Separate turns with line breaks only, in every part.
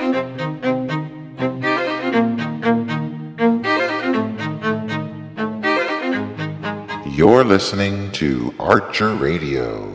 You're listening to Archer Radio.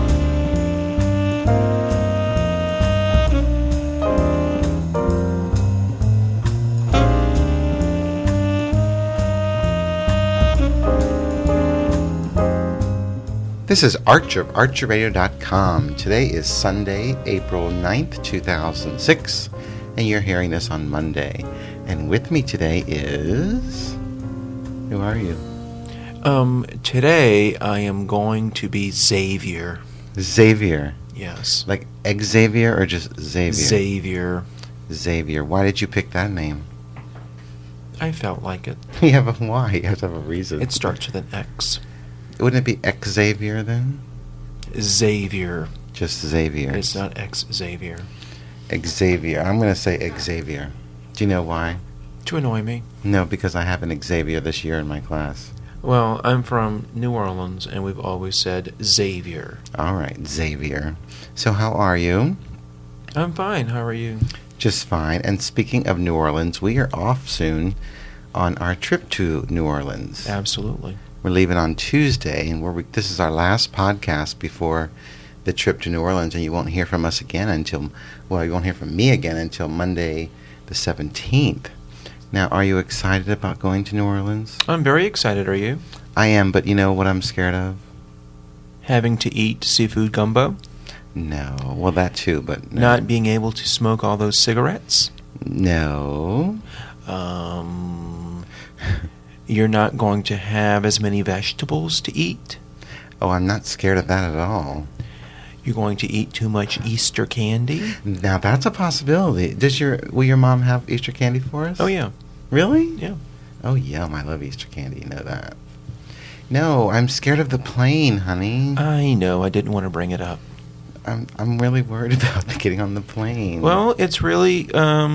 This is Archer of ArcherRadio.com. Today is Sunday, April 9th, 2006, and you're hearing this on Monday. And with me today is... Who are you?
Today I am going to be Xavier.
Xavier?
Yes.
Like Xavier or just Xavier?
Xavier.
Xavier. Why did you pick that name?
I felt like it.
You have a why? You have to have a reason.
It starts with an X.
Wouldn't it be Xavier then?
Xavier.
Just Xavier.
It's not Xavier.
Xavier. I'm going to say Xavier. Do you know why?
To annoy me.
No, because I have an Xavier this year in my class.
Well, I'm from New Orleans, and we've always said Xavier.
All right, Xavier. So how are you?
I'm fine. How are you?
Just fine. And speaking of New Orleans, we are off soon on our trip to New Orleans.
Absolutely.
We're leaving on Tuesday, and this is our last podcast before the trip to New Orleans, and you won't hear from us again until, well, you won't hear from me again until Monday the 17th. Now, are you excited about going to New Orleans?
I'm very excited. Are you?
I am, but you know what I'm scared of?
Having to eat seafood gumbo?
No. Well, that too, but no.
Not being able to smoke all those cigarettes?
No.
You're not going to have as many vegetables to eat?
Oh, I'm not scared of that at all.
You're going to eat too much Easter candy?
Now, that's a possibility. Will your mom have Easter candy for us?
Oh, yeah.
Really?
Yeah.
Oh, yum. I love Easter candy. You know that. No, I'm scared of the plane, honey.
I know. I didn't want to bring it up.
I'm really worried about getting on the plane.
Well, it's really...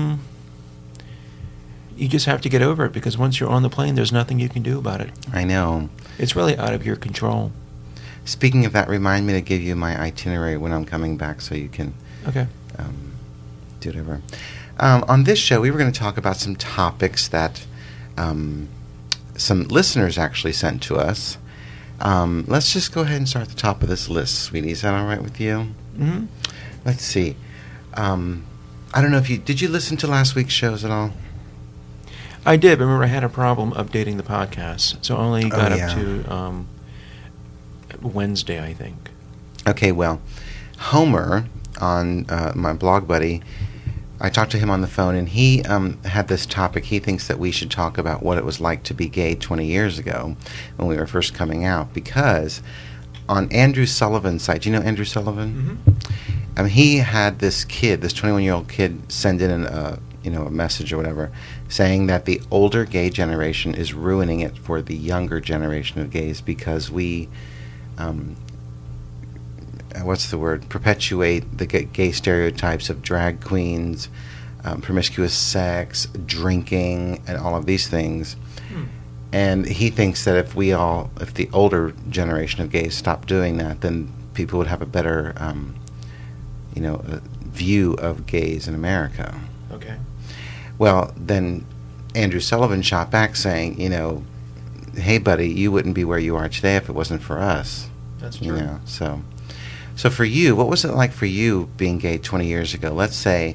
you just have to get over it, because once you're on the plane, there's nothing you can do about it.
I know.
It's really out of your control.
Speaking of that, remind me to give you my itinerary when I'm coming back so you can
okay.
Do whatever. On this show, we were going to talk about some topics that some listeners actually sent to us. Let's just go ahead and start at the top of this list, sweetie. Is that all right with you?
Mm-hmm.
Let's see. I don't know if did you listen to last week's shows at all?
I did. Remember, I had a problem updating the podcast, so I only got up to Wednesday, I think.
Okay, well, Homer, on my blog buddy, I talked to him on the phone, and he had this topic. He thinks that we should talk about what it was like to be gay 20 years ago when we were first coming out, because on Andrew Sullivan's site, do you know Andrew Sullivan?
Mm-hmm.
He had this 21-year-old kid send in a message or whatever, saying that the older gay generation is ruining it for the younger generation of gays because we, perpetuate the gay stereotypes of drag queens, promiscuous sex, drinking, and all of these things. And he thinks that if the older generation of gays stopped doing that, then people would have a better, view of gays in America.
Okay. Well,
then Andrew Sullivan shot back saying, hey, buddy, you wouldn't be where you are today if it wasn't for us.
That's true.
So for you, what was it like for you being gay 20 years ago? Let's say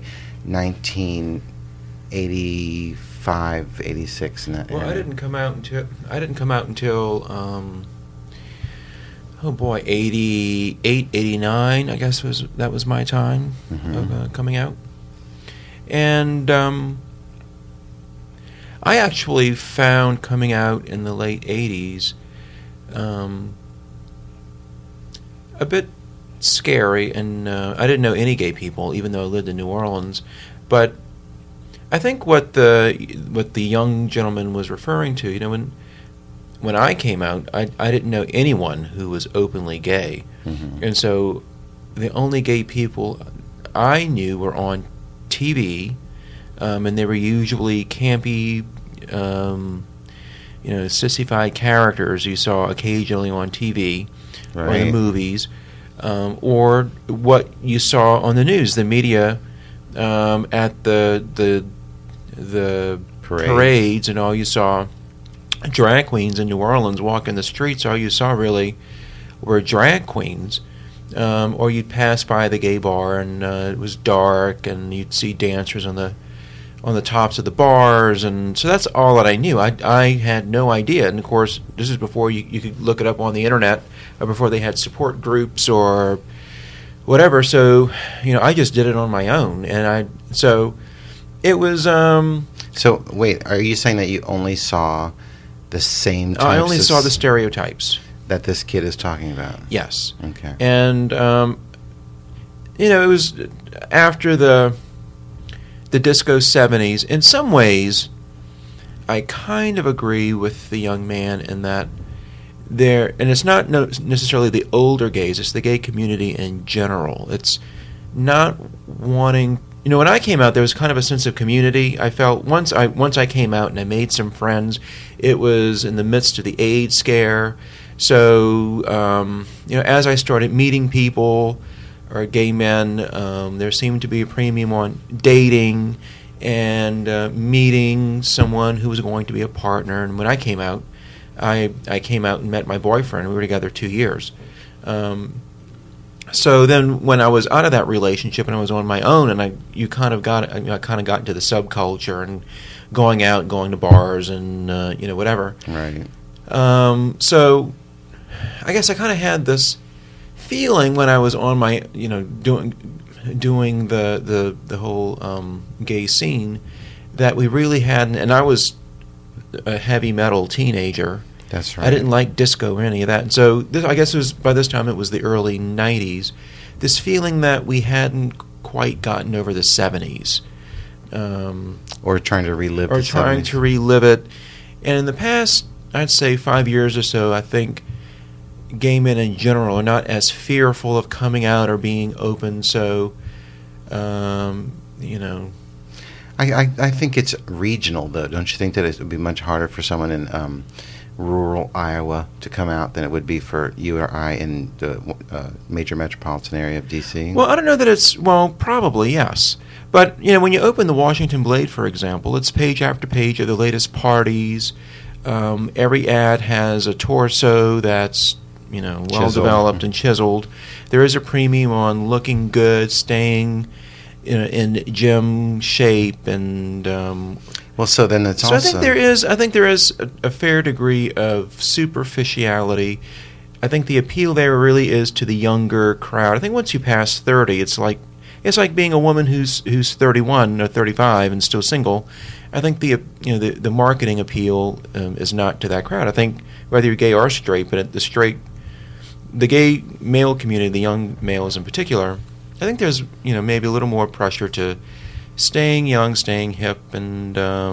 1985, 86.
Well, I didn't come out until 88, 89, I guess that was my time of coming out. And I actually found coming out in the late 80s a bit scary, and I didn't know any gay people, even though I lived in New Orleans. But I think what the young gentleman was referring to, when I came out, I didn't know anyone who was openly gay, and so the only gay people I knew were on TV, and they were usually campy, sissified characters you saw occasionally on TV or in movies, or what you saw on the news. The media at the parades and all. You saw drag queens in New Orleans walking the streets. All you saw really were drag queens. Or you'd pass by the gay bar and it was dark, and you'd see dancers on the tops of the bars, and so that's all that I knew. I had no idea, and of course this is before you could look it up on the internet, or before they had support groups or whatever. So I just did it on my own, and it was.
So wait, are you saying that you only saw the same types?
I only saw the stereotypes
that this kid is talking about.
Yes.
Okay.
And it was after the disco 70s. In some ways, I kind of agree with the young man in that and it's not necessarily the older gays, it's the gay community in general. It's not wanting. When I came out, there was kind of a sense of community. I felt once I came out and I made some friends, it was in the midst of the AIDS scare. So, as I started meeting people, or gay men, there seemed to be a premium on dating and meeting someone who was going to be a partner. And when I came out, I came out and met my boyfriend. We were together 2 years. So then, when I was out of that relationship and I was on my own, and I kind of got into the subculture and going out and going to bars and whatever.
Right.
So I guess I kind of had this feeling when I was on my doing the whole gay scene that we really hadn't. And I was a heavy metal teenager.
That's right.
I didn't like disco or any of that. And so I guess by this time it was the early 90s. This feeling that we hadn't quite gotten over the 70s.
Or trying to relive the 70s.
Or trying to relive it. And in the past, I'd say 5 years or so, I think gay men in general are not as fearful of coming out or being open. So,
I think it's regional, though. Don't you think that it would be much harder for someone in rural Iowa to come out than it would be for you or I in the major metropolitan area of D.C.?
Well, I don't know that it's... Well, probably, yes. But, when you open the Washington Blade, for example, it's page after page of the latest parties. Every ad has a torso that's, well-developed and chiseled. There is a premium on looking good, staying in gym shape, and...
well, so then it's
so
also...
I think there is a fair degree of superficiality. I think the appeal there really is to the younger crowd. I think once you pass 30, it's like being a woman who's 31 or 35 and still single. I think the marketing appeal is not to that crowd. I think whether you're gay or straight, but the gay male community, the young males in particular, I think there's maybe a little more pressure to staying young, staying hip, and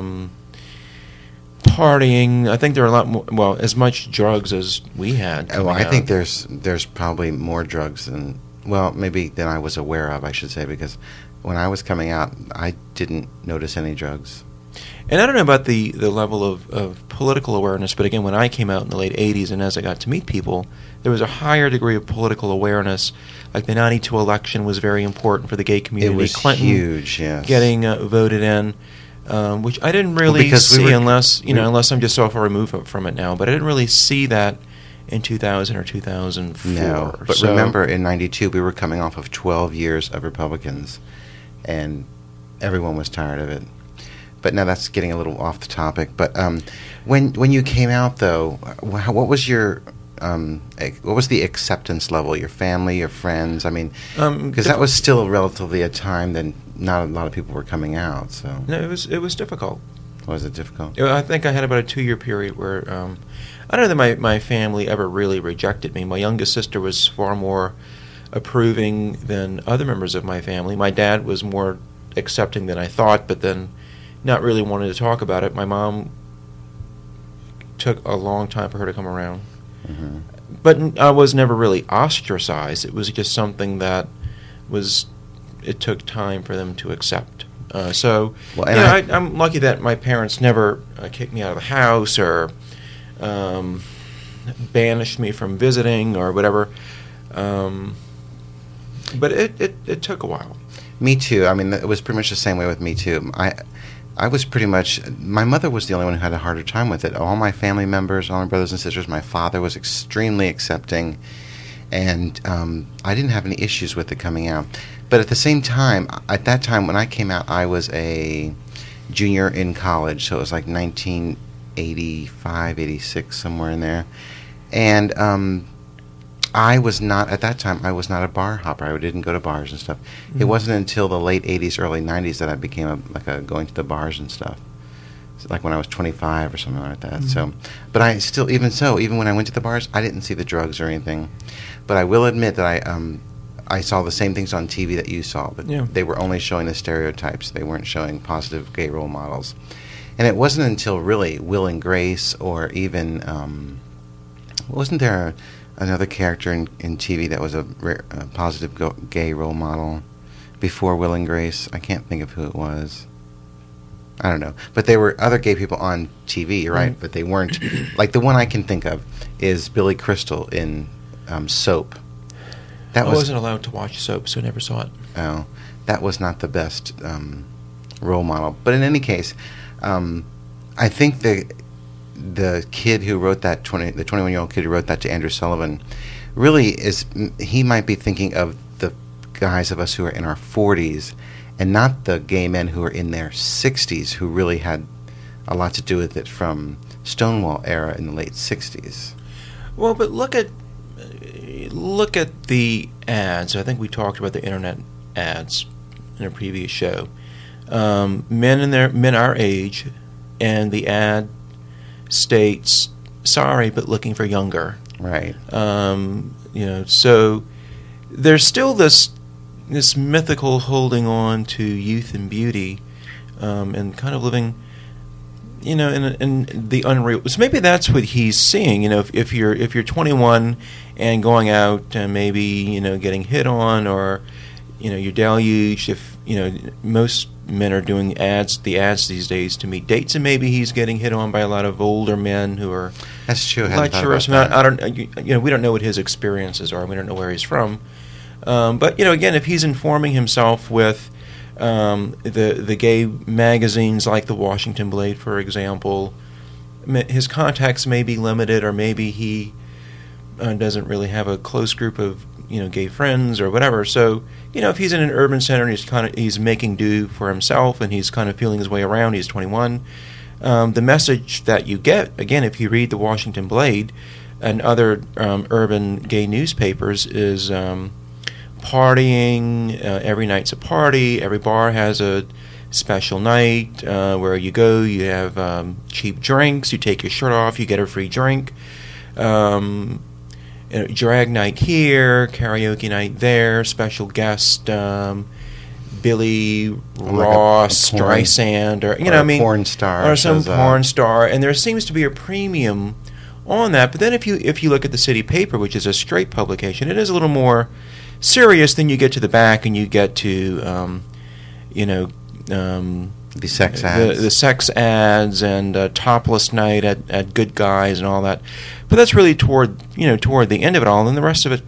partying. I think there are a lot more. Well, as much drugs as we had.
Oh, I think there's probably more drugs than I was aware of, I should say, because when I was coming out, I didn't notice any drugs.
And I don't know about the level of political awareness, but again, when I came out in the late 80s and as I got to meet people, there was a higher degree of political awareness. Like the 92 election was very important for the gay community.
It was
Clinton
huge, yes.
Getting voted in, which I didn't really see unless I'm just so far removed from it now. But I didn't really see that in 2000 or 2004.
No, but remember in 92 we were coming off of 12 years of Republicans, and everyone was tired of it. But now that's getting a little off the topic. But when you came out, though, what was the acceptance level? Your family, your friends? I mean, because that was still relatively a time that not a lot of people were coming out. So
no, it was difficult.
Was it difficult?
I think I had about a 2-year period where I don't know that my family ever really rejected me. My youngest sister was far more approving than other members of my family. My dad was more accepting than I thought, but then not really wanting to talk about it. My mom took a long time for her to come around.
Mm-hmm.
But I was never really ostracized. It was just something that it took time for them to accept. I'm lucky that my parents never kicked me out of the house or banished me from visiting or whatever. But it took a while.
Me Too. I mean, it was pretty much the same way with Me Too. I was pretty much, my mother was the only one who had a harder time with it. All my family members, all my brothers and sisters, my father was extremely accepting, and I didn't have any issues with it coming out. But at the same time, at that time when I came out, I was a junior in college, so it was like 1985, 86, somewhere in there. And I was not, at that time, I was not a bar hopper. I didn't go to bars and stuff. Mm-hmm. It wasn't until the late 80s, early 90s that I became going to the bars and stuff. So like when I was 25 or something like that. Mm-hmm. So, but I still, even when I went to the bars, I didn't see the drugs or anything. But I will admit that I saw the same things on TV that you saw, but they were only showing the stereotypes. They weren't showing positive gay role models. And it wasn't until really Will and Grace, or even, wasn't there another character in TV that was a positive gay role model before Will and Grace? I can't think of who it was. I don't know. But there were other gay people on TV, right? Mm-hmm. But they weren't. Like the one I can think of is Billy Crystal in Soap.
I wasn't allowed to watch Soap, so I never saw it.
Oh, that was not the best role model. But in any case, I think the kid who wrote that, the 21-year-old kid who wrote that to Andrew Sullivan, really he might be thinking of the guys of us who are in our 40s, and not the gay men who are in their 60s, who really had a lot to do with it from Stonewall era in the late 60s.
Well, but look at the ads. I think we talked about the internet ads in a previous show. Men our age, and the ad states, "Sorry, but looking for younger."
Right.
So there's still this mythical holding on to youth and beauty, and kind of living, in the unreal. So maybe that's what he's seeing. If you're 21 and going out and maybe getting hit on, or you're deluged. If most men are doing the ads these days to meet dates, and maybe he's getting hit on by a lot of older men who are.
That's true.
Lecherous. I don't. We don't know what his experiences are. We don't know where he's from. But again, if he's informing himself with the gay magazines like the Washington Blade, for example, his contacts may be limited, or maybe he doesn't really have a close group of gay friends or whatever. So if he's in an urban center and he's making do for himself, and he's kind of feeling his way around, he's 21. The message that you get, again, if you read the Washington Blade and other urban gay newspapers, is partying. Every night's a party. Every bar has a special night where you go. You have cheap drinks. You take your shirt off. You get a free drink. Drag night here, karaoke night there, special guest Billy Ross, Streisand, or
porn star,
or some porn star, and there seems to be a premium on that. But then if you look at the City Paper, which is a straight publication, it is a little more serious. Then you get to the back and you get to
the sex ads,
the sex ads, and topless night at Good Guys and all that. But that's really toward the end of it all, and the rest of it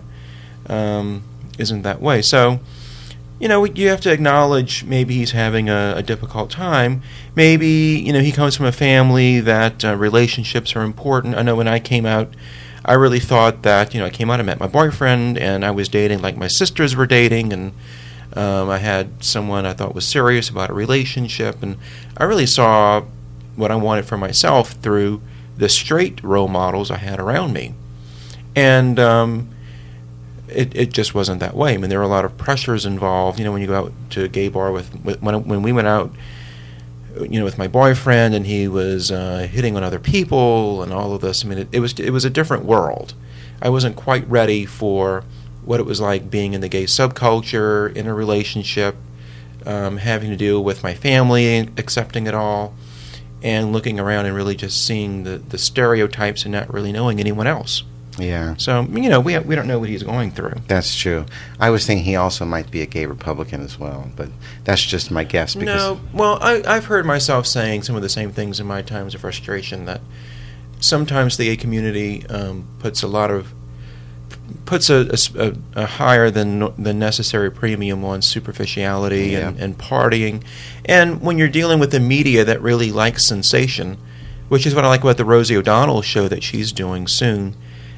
isn't that way. So you have to acknowledge maybe he's having a difficult time. Maybe he comes from a family that relationships are important. I know when I came out, I really thought that I came out, I met my boyfriend, and I was dating like my sisters were dating, and I had someone I thought was serious about a relationship, and I really saw what I wanted for myself through the straight role models I had around me. And it just wasn't that way. I mean, there were a lot of pressures involved. When you go out to a gay bar when we went out, with my boyfriend, and he was hitting on other people and all of this. I mean, it was a different world. I wasn't quite ready for what it was like being in the gay subculture, in a relationship, having to deal with my family, accepting it all, and looking around and really just seeing the stereotypes and not really knowing anyone else.
Yeah.
So, we don't know what he's going through.
That's true. I was thinking he also might be a gay Republican as well, but that's just my guess.
No, well, I've heard myself saying some of the same things in my times of frustration, that sometimes the gay community puts a lot of puts a higher than necessary premium on superficiality
Yeah.
and partying. And when you're dealing with the media that really likes sensation, which is what I like about the Rosie O'Donnell show that she's doing soon.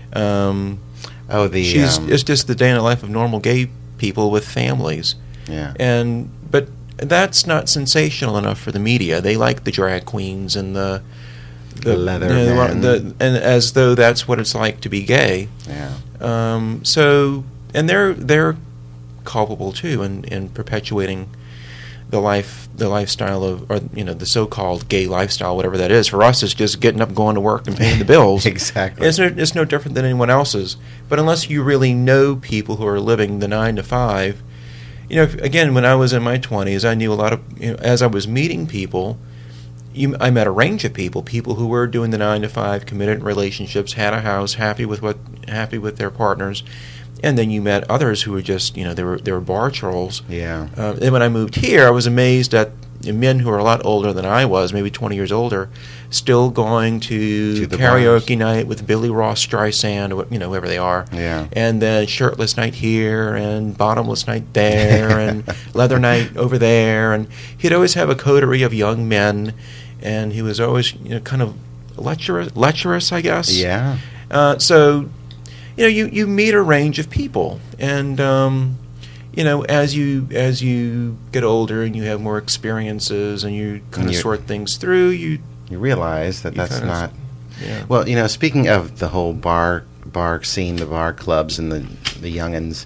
It's just the day in the life of normal gay people with families.
Yeah.
But that's not sensational enough for the media. They like the drag queens and the
leather men.
and as though that's what it's like to be gay.
Yeah.
And they're culpable too in perpetuating the lifestyle of, or the so-called gay lifestyle, whatever that is. For us, it's just getting up, going to work, and paying the bills.
Exactly.
It's no different than anyone else's. But unless you really know people who are living the 9 to 5, again, when I was in my 20s, I knew a lot of, as I was meeting people, I met a range of people who were doing the 9 to 5, committed relationships, had a house, happy with their partners, and then you met others who were just, they were bar trolls.
Yeah.
And when I moved here, I was amazed at men who are a lot older than I was, maybe 20 years older, still going to
the
karaoke
bars.
night with Billy Ross, Streisand, or whoever they are.
Yeah.
And then shirtless night here, and bottomless night there, and leather night over there. And he'd always have a coterie of young men, and he was always, kind of lecherous, I guess.
Yeah.
So, you meet a range of people, and as you get older and you have more experiences and you kind of sort things through, you
realize that that's not.
Yeah.
Well, speaking of the whole bar scene, the bar clubs, and the youngins,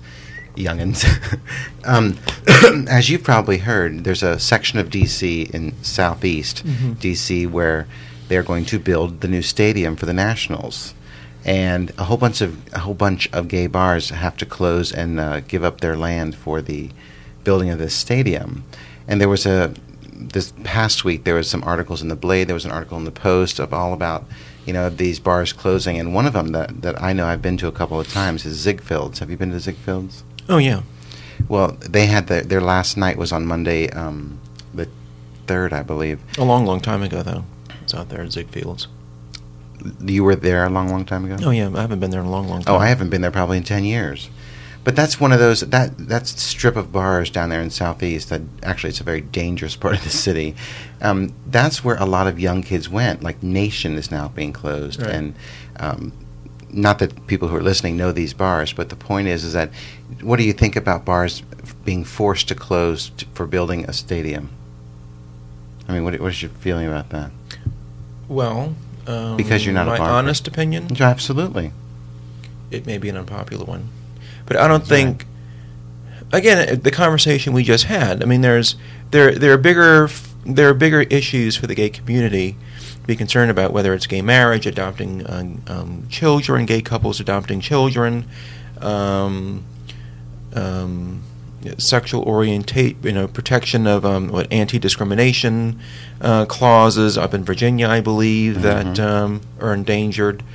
as you've probably heard, there's a section of D.C. in southeast D.C. where they're going to build the new stadium for the Nationals. And a whole bunch of gay bars have to close and give up their land for the building of this stadium. And there was this past week there was some articles in the Blade. There was an article in the Post all about these bars closing. And one of them that I know I've been to a couple of times is Ziegfeld's. Have you been to Ziegfeld's?
Oh yeah.
Well, they had their last night was on Monday, the 3rd, I believe.
A long, long time ago though. It's out there at Ziegfeld's.
You were there a long, long time ago?
Oh, yeah. I haven't been there in a long, long time.
Oh, I haven't been there probably in 10 years. But that's one of those, that strip of bars down there in Southeast, that actually it's a very dangerous part of the city. That's where a lot of young kids went. Like Nation is now being closed.
Right.
And not that people who are listening know these bars, but the point is that what do you think about bars being forced to close for building a stadium? I mean, what is your feeling about that?
Well...
because you're not a bar.
My honest opinion?
Absolutely.
It may be an unpopular one. But I don't think... Again, the conversation we just had, I mean, there are bigger issues for the gay community to be concerned about, whether it's gay marriage, adopting children, gay couples adopting children, sexual orientation, protection of anti-discrimination clauses up in Virginia, I believe, that are endangered.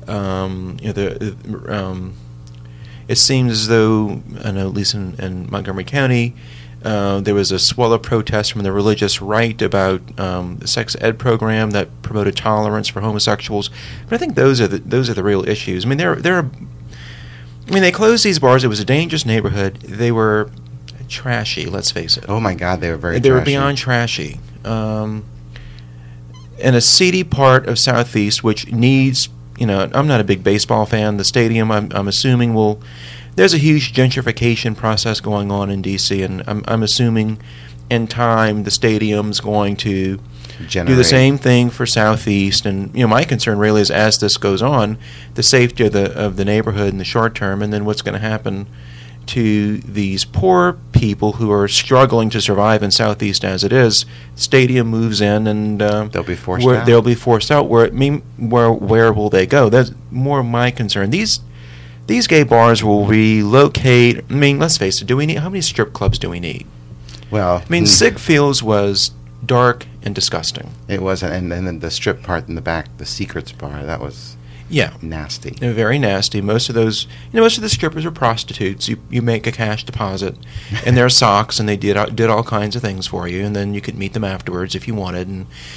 It seems as though, I know, at least in Montgomery County, there was a swell of protest from the religious right about the sex ed program that promoted tolerance for homosexuals. But I think those are the real issues. I mean, they closed these bars. It was a dangerous neighborhood. They were trashy, let's face it.
Oh, my God, they were very trashy.
They were beyond trashy. In a seedy part of Southeast, which needs, I'm not a big baseball fan. The stadium, I'm assuming, there's a huge gentrification process going on in D.C., and I'm assuming in time the stadium's going to do the same thing for Southeast. And my concern really is, as this goes on, the safety of the neighborhood in the short term, and then what's going to happen to these poor people who are struggling to survive in Southeast as it is. Stadium moves in, and
they'll be forced out.
They'll be forced out. Where will they go? That's more my concern. These gay bars will relocate. I mean, let's face it. How many strip clubs do we need?
Well,
I mean, Ziegfeld's was dark and disgusting.
It was, and then the strip part in the back, the Secrets bar, that was nasty.
They're very nasty. Most of the strippers are prostitutes. You make a cash deposit, and their socks, and they did all kinds of things for you, and then you could meet them afterwards if you wanted. And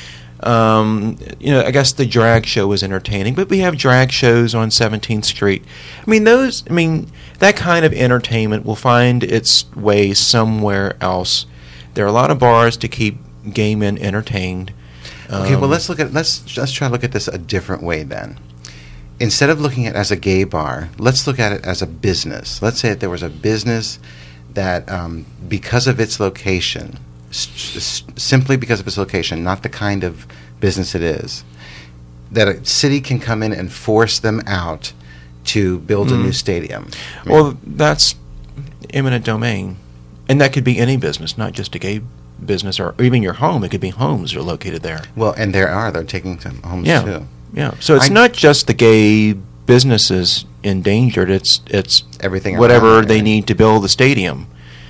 I guess the drag show was entertaining, but we have drag shows on 17th Street. That kind of entertainment will find its way somewhere else. There are a lot of bars to keep gay men entertained.
Okay, well, let's try to look at this a different way then. Instead of looking at it as a gay bar, let's look at it as a business. Let's say that there was a business that, because of its location, simply because of its location, not the kind of business it is, that a city can come in and force them out to build a new stadium.
Well, that's eminent domain. And that could be any business, not just a gay business, or even your home. It could be homes that are located there.
Well, and they're taking some homes too.
Yeah. So it's not just the gay businesses endangered. It's
everything
whatever they need to build the stadium.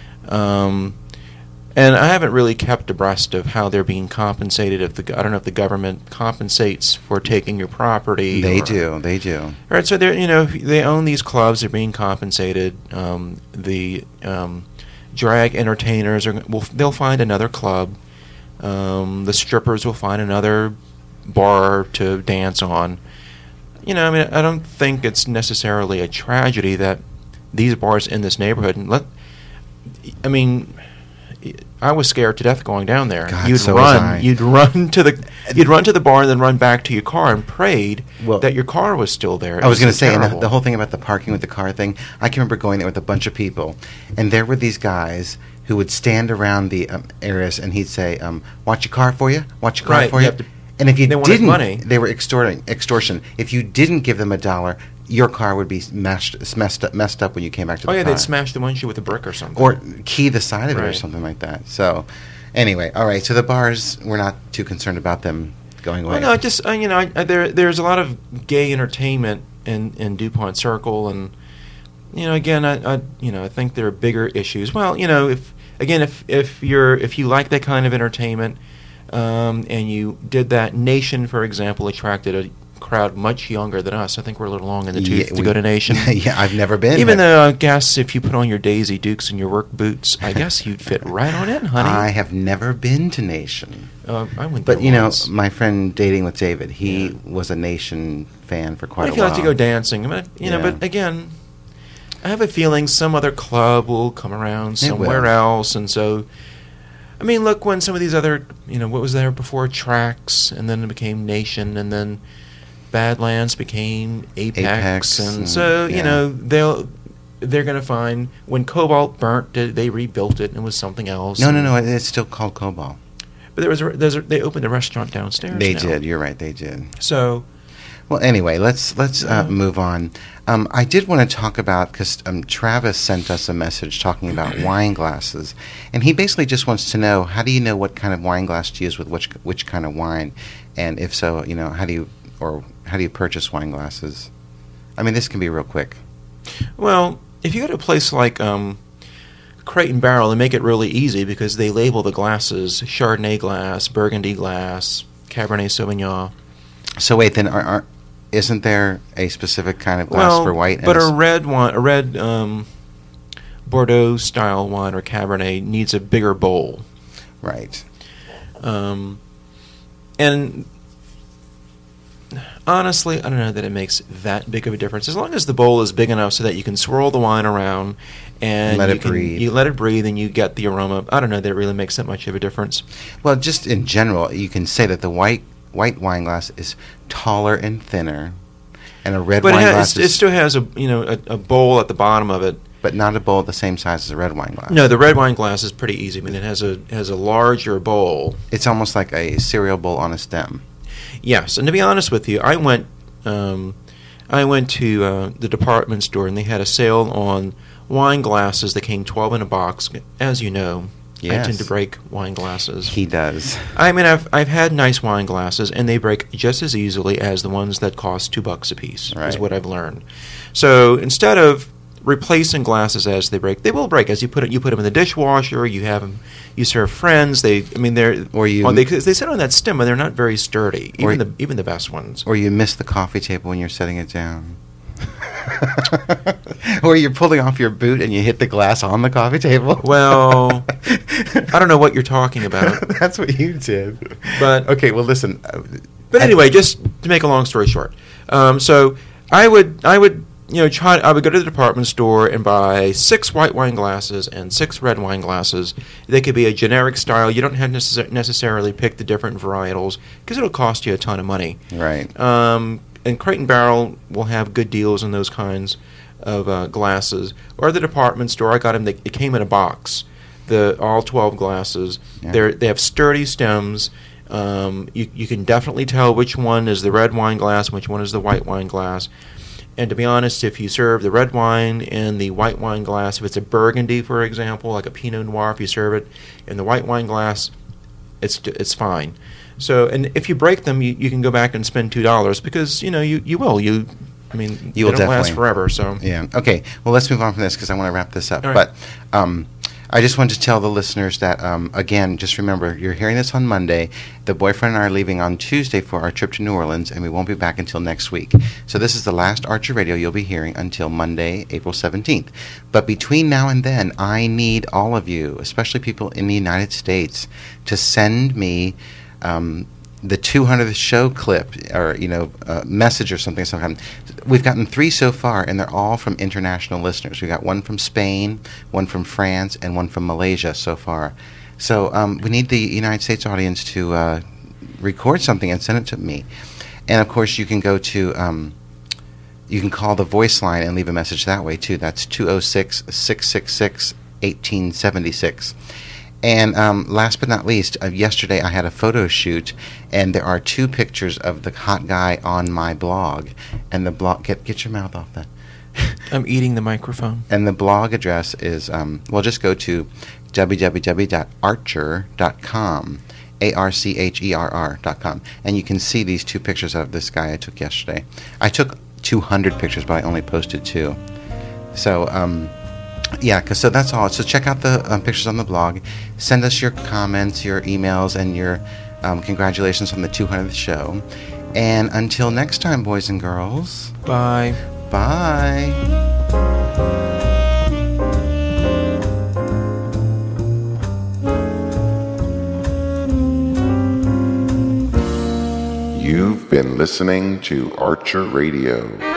And I haven't really kept abreast of how they're being compensated. I don't know if the government compensates for taking your property.
They do.
All right. So they own these clubs. They're being compensated. The drag entertainers they'll find another club. The strippers will find another bar to dance on. I don't think it's necessarily a tragedy that these bars in this neighborhood. I was scared to death going down there.
God,
You'd run to the bar and then run back to your car and prayed that your car was still there.
I was going to say, and the whole thing about the parking with the car thing, I can remember going there with a bunch of people, and there were these guys who would stand around the areas, and he'd say, watch your car for you? Watch your car for you? And if you didn't,
money.
They were extortion. If you didn't give them $1, your car would be messed up when you came back to the car.
They'd smash the windshield with a brick or something.
Or key the side of it or something like that. So, anyway, all right. So the bars, we're not too concerned about them going away.
Well, no, there's a lot of gay entertainment in DuPont Circle, and again, I think there are bigger issues. Well, if you like that kind of entertainment, and you did that, Nation, for example, attracted a crowd much younger than us. I think we're a little long in the tooth to go to Nation.
Yeah, I've never been.
Even though I guess if you put on your Daisy Dukes and your work boots, I guess you'd fit right on in, honey.
I have never been to Nation.
I went there once.
My friend Dating with David, he was a Nation fan for quite a while.
If you like to go dancing, but again, I have a feeling some other club will come around somewhere else, and so. Look, when some of these other, what was there before? Trax, and then it became Nation, and then Badlands became Apex, and so they're going to find when Cobalt burnt, they rebuilt it and it was something else.
No, it's still called Cobalt.
But they opened a restaurant downstairs.
They did. You're right. They did.
So.
Well, anyway, let's move on. I did want to talk about, because Travis sent us a message talking about wine glasses, and he basically just wants to know, how do you know what kind of wine glass to use with which kind of wine, and if so, how do you purchase wine glasses? This can be real quick.
Well, if you go to a place like Crate and Barrel, they make it really easy because they label the glasses Chardonnay glass, Burgundy glass, Cabernet Sauvignon.
So wait, then isn't there a specific kind of glass for white?
But a red Bordeaux style wine or Cabernet needs a bigger bowl.
Right.
And honestly, I don't know that it makes that big of a difference. As long as the bowl is big enough so that you can swirl the wine around and you let it breathe and you get the aroma. I don't know that it really makes that much of a difference.
Well, just in general, you can say that the white wine glass is taller and thinner, and a red wine glass
it still has a bowl at the bottom of it,
but not a bowl the same size as a red wine glass.
No, the red wine glass is pretty easy. It has a larger bowl.
It's almost like a cereal bowl on a stem.
Yes, and to be honest with you, I went to the department store and they had a sale on wine glasses that came 12 in a box. As you know. Yes. I tend to break wine glasses.
He does.
I've had nice wine glasses, and they break just as easily as the ones that cost $2 a piece. Right. Is what I've learned. So instead of replacing glasses as they break, they will break as you put them in the dishwasher. You have them. You serve friends. They sit on that stem, and they're not very sturdy. Even the best ones.
Or you miss the coffee table when you're setting it down. Or you're pulling off your boot and you hit the glass on the coffee table.
Well, I don't know what you're talking about.
That's what you did.
But
okay, well, listen.
But anyway, just to make a long story short, so I would I would go to the department store and buy 6 white wine glasses and 6 red wine glasses. They could be a generic style. You don't have to necessarily pick the different varietals because it'll cost you a ton of money.
Right.
And Crate and Barrel will have good deals on those kinds of glasses. Or the department store, I got them. It came in a box. All 12 glasses.
Yeah.
They have sturdy stems. You can definitely tell which one is the red wine glass, which one is the white wine glass. And to be honest, if you serve the red wine in the white wine glass, if it's a Burgundy, for example, like a Pinot Noir, if you serve it in the white wine glass, it's fine. So, and if you break them, you can go back and spend $2 because you will. I mean,
you will
they don't last
definitely.
forever. So
Yeah. Okay. Well, let's move on from this because I want to wrap this up.
All right.
But I just wanted to tell the listeners that, again, just remember, you're hearing this on Monday. The boyfriend and I are leaving on Tuesday for our trip to New Orleans, and we won't be back until next week. So this is the last Archer Radio you'll be hearing until Monday, April 17th. But between now and then, I need all of you, especially people in the United States, to send me the 200th show clip or message or something. We've gotten 3 so far, and they're all from international listeners. We got one from Spain, one from France, and one from Malaysia so far. So we need the United States audience to record something and send it to me. And of course, you can go to you can call the voice line and leave a message that way too. That's 206-666-1876. And last but not least, yesterday I had a photo shoot, and there are 2 pictures of the hot guy on my blog. And the blog, get your mouth off that.
I'm eating the microphone.
And the blog address is, just go to www.archer.com, ARCHERR.com, and you can see these 2 pictures of this guy I took yesterday. I took 200 pictures, but I only posted 2. So, so that's all. So check out the pictures on the blog. Send us your comments, your emails, and your congratulations on the 200th show. And until next time, boys and girls.
Bye.
Bye.
You've been listening to Archer Radio.